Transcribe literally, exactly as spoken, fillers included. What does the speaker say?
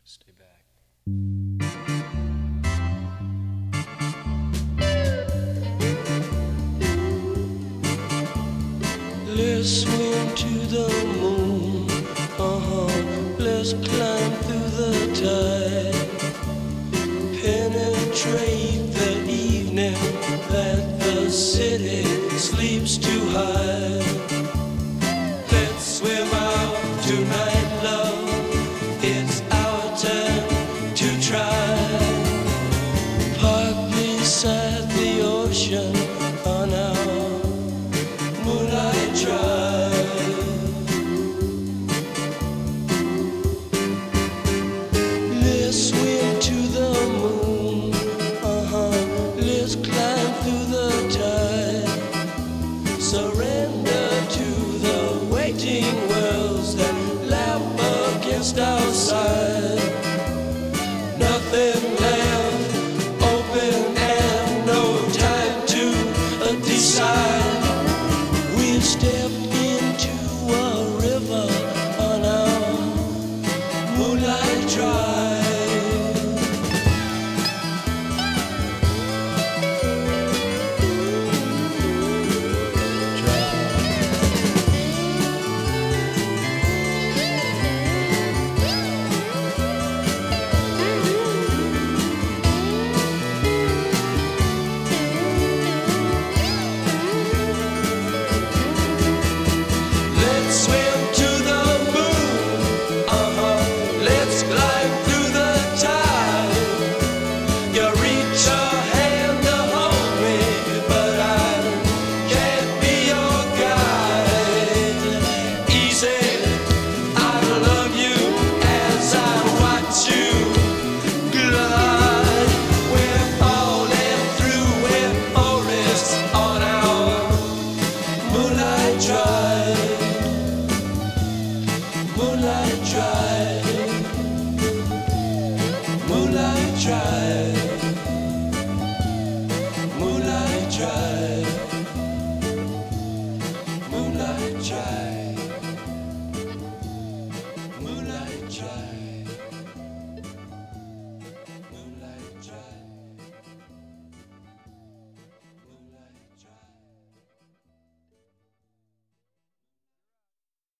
Stay back. Let's swim to the moon, uh-huh. Let's climb through the tide, penetrate the evening that the city sleeps too high. Let's swim out tonight, love, it's our time to try. Park beside the ocean on our moonlight drive. Let's swim to the moon, uh-huh. Let's climb through the tide, surrender to the waiting worlds that lap against our side. Nothing left open and no time to uh, decide. We've stepped into a river on our moonlight drive.